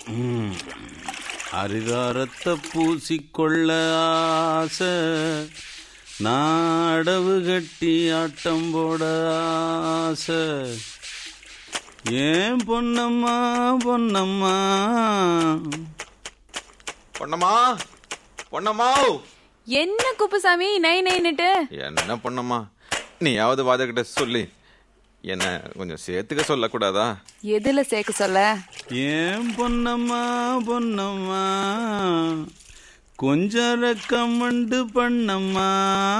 அரிதாரத்தை பூசிக்கொள்ள ஆசை, நாடவு கட்டி ஆட்டம் போட ஆசை. ஏன் பொன்னம்மா பொன்னம்மா பொன்னம்மா பொன்னம்மா. என்ன குப்புசாமி நை நைன்னுட்டு? என்ன பொன்னம்மா, நீயாவது வாதகிட்ட சொல்லி என்ன கொஞ்சம் சேர்த்துக்க சொல்லக்கூடாதா? எதுல சேர்க்க சொல்ல? ஏன் பொன்னம்மா பொன்னம்மா கொஞ்சம் ரெக்கமெண்டு பண்ணம்மா.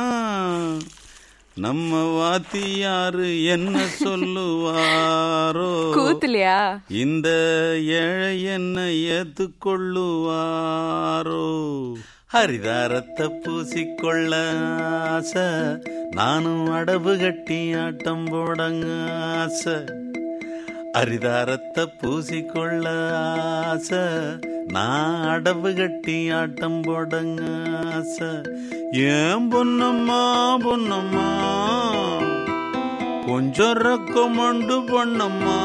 நம்ம வாத்தியாரு என்ன சொல்லுவாரோ, கூத்துலையா இந்த ஏழை என்ன ஏத்துக்கொள்ளுவாரோ. ஹரிதாரத்தை பூசிக்கொள்ள ஆசை, நானும் அடவு கட்டி ஆட்டம் போடங்க ஆசை. அரிதாரத்தை பூசிக்கொள்ள ஆசை, நான் அடவு கட்டி ஆட்டம் போடங்க ஆசை. ஏன் பொன்னம்மா பொன்னம்மா கொஞ்சம் ரெக்கமெண்டு பண்ணம்மா.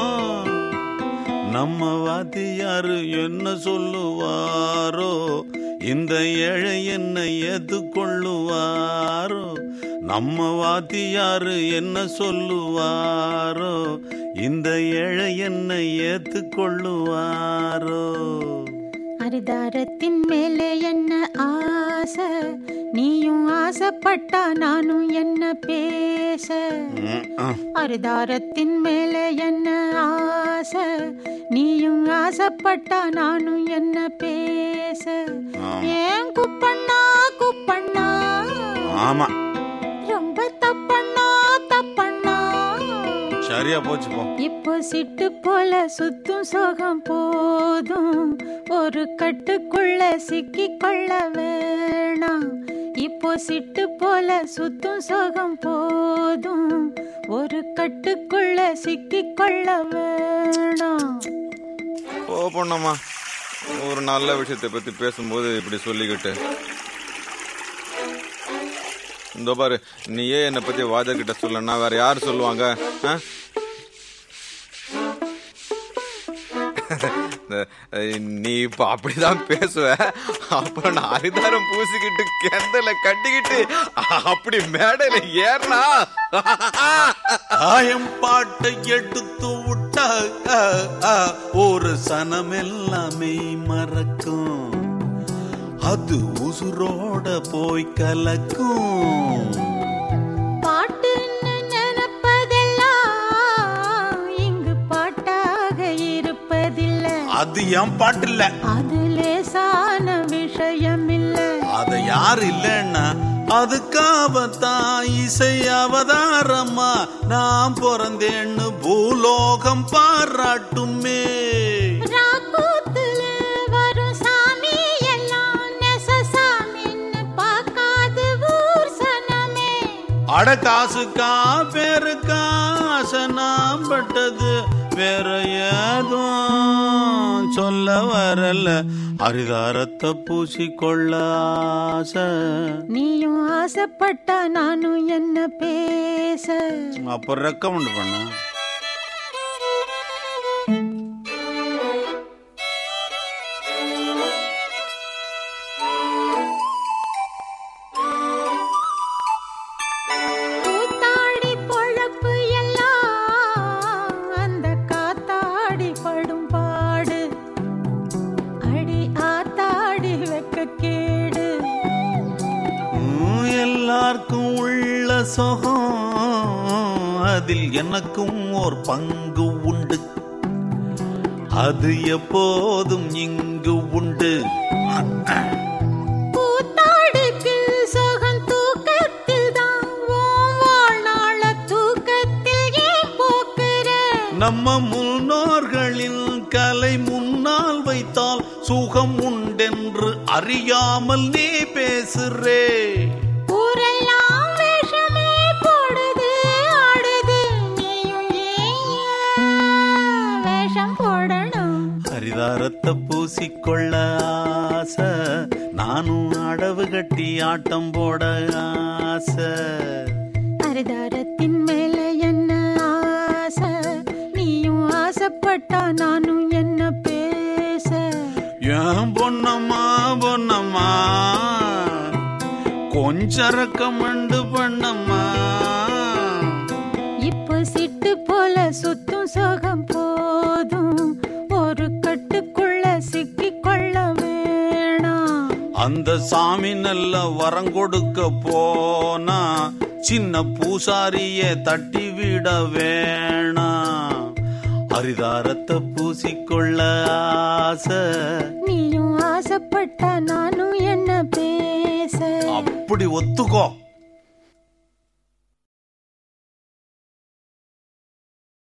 நம்ம வாத்தியாரு என்ன சொல்லுவாரோ, இந்த ஏழை என்ன ஏத்துக்கொள்ளுவாரோ. நம்ம வாத்தியாரு என்ன சொல்லுவாரோ, இந்த ஏழை என்ன ஏத்துக்கொள்ளுவாரோ. அரிதாரத்தின் மேலே என்ன ஆசை, நீயும் ஆசைப்பட்டா நானும் என்ன பேச. அரிதாரத்தின் மேலே என்ன ஆசை, நீயும் ஆசைப்பட்டா நானும் என்ன பேச. ஏன் குப்பண்ணா குப்பண்ணா, ஆமா ரொம்ப தப்பண்ணா தப்பண்ணா. சரியா போச்சு போ. இப்போ சிட்டு போல சுத்தும் சோகம் போதும், ஒரு கட்டுக்குள்ள சிக்கிக் கொள்ள வேணாம். இப்போ சிட்டு போல சுத்தும் சோகம் போதும், ஒரு கட்டுக்குள்ள சிக்கிக் கொள்ள வேணாம். ஓ பொன்னம்மா, ஒரு நல்ல விஷயத்தை பத்தி பேசும்போது இப்படி சொல்லிக்கிட்டு. இந்த பாரு, நீயே என்னை பத்தி வாதகிட்ட சொல்லனா வேற யாரு சொல்லுவாங்க? நீ இப்ப அப்படிதான் பேசுவ, அப்புறம் நான் அரிதாரம் பூசிக்கிட்டு கெந்தல கட்டிக்கிட்டு அப்படி மேடையில ஏறனா ஆயம் பாட்டை எடுத்து விட்டா ஒரு சனமெல்லாமே மறக்கும், அது உசுரோட போய் கலக்கும். பாட்டுன்னு நினைப்பதெல்லாம் இங்கு பாட்டாக இருப்பதில்லை. அது என் பாட்டு இல்ல, அது லேசான விஷயம் இல்ல. அத யாரு இல்லன்னா அதுக்காகத்தான் இசை அவதாரமா நான் பிறந்தேன்னு பூலோகம் பாராட்டுமே. வரும் சாமி எல்லாம் நெசசாமின்னு பார்க்காது ஊர் சனமே. அட காசுக்கா பேருக்கா ஆசை நாம் பட்டது, வேற ஏதும் சொல்ல வரல. அரிதாரத்தை பூசிக்கொள்ள ஆசை, நீயும் ஆசைப்பட்டா நானும் என்ன பேச. அப்ப ரெக்கமெண்ட் பண்ண. எல்லாருக்கும் உள்ள சொகம் அதில் எனக்கும் ஒரு பங்கு உண்டு, அது எப்போதும் இங்கு உண்டு. கூத்தாடுக்கு சொகம் தூக்கத்தில் தான், வாழ்நாள தூக்கத்தில் ஏன் போக்குற. நம்ம முன்னோர்களின் கலை முன்னால் வைத்தால் சுகம் உண்டென்று அறியாமல் நீ பேசுறே. ஊரெல்லாம் வேஷமே போடுது ஆடுது, நீயும் ஏன் வேஷம் போடணும். அரிதாரத்தை பூசிக்கொள்ள ஆசை, நானும் அடவு கட்டி ஆட்டம் போட ஆசை. அரிதாரத்தின் மேல என்ன ஆசை, நீயும் ஆசைப்பட்டா நானும் என்ன பேச. கொஞ்சரக்கமண்டு பண்ணம்மா. இப்போ சிட்டு போல சுத்தும் சோகம் போதும், ஒரு கட்டுக்குள்ள சிக்கிக் கொள்ள வேணாம். அந்த சாமி நல்ல வரம் கொடுக்க போனா சின்ன பூசாரிய தட்டி விட வேணாம். அரிதாரத்தை பூசிக்கொள்ள ஆசை, நீயும் ஆசைப்பட்டா நானும் என்ன பேச. அப்படி ஒத்துக்கோ.